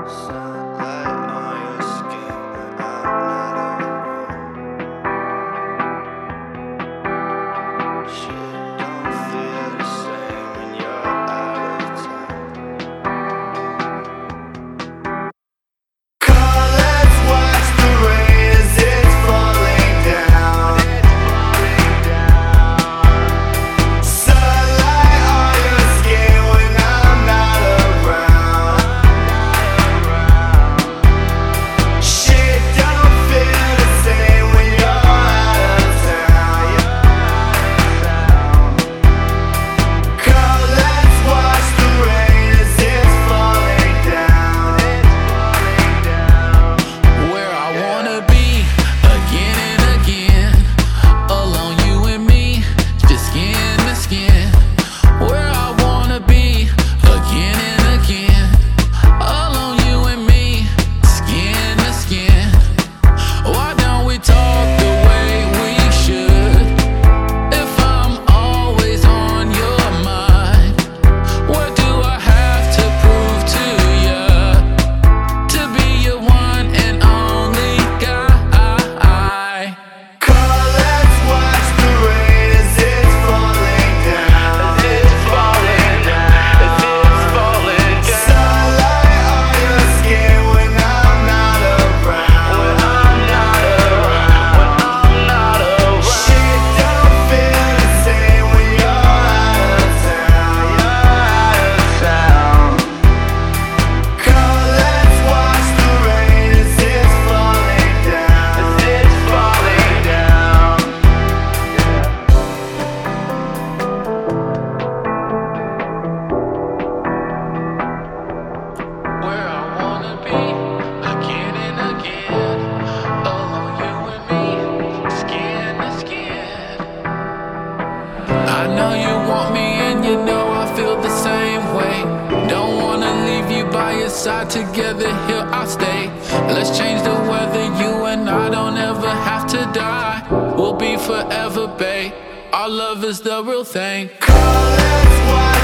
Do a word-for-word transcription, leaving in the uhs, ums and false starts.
Sunlight on your skin when I'm not around. Shit don't feel the same when you're out of town. Come, let's watch the rain as it's falling down. Sunlight on your skin when I'm not around. Shit don't feel the same when you're out of town. Come, let's watch the rain as it's falling down. Where I wanna be again and again, alone you and me, just skin to skin. Where I wanna be again and again, alone you and me, skin to skin. Why don't we talk the way we should? If I'm always on your mind, what do I have to prove to you? To be your one and only guy. Come, let's watch the rain as it's falling down. It's falling down. It's falling down. Sunlight on your skin when I'm not around. When I'm not around. When I'm not around. Shit don't feel the same when you're out of town. You're out of town. Come, let's watch the rain as it's falling down. As it's falling down. Where I wanna be again and again, alone you and me, skin to skin. I know you want me and you know I feel the same way. Don't wanna leave you by your side, together here I'll stay. Let's change the weather, you and I don't ever have to die. We'll be forever, babe. Our love is the real thing. Come, let's watch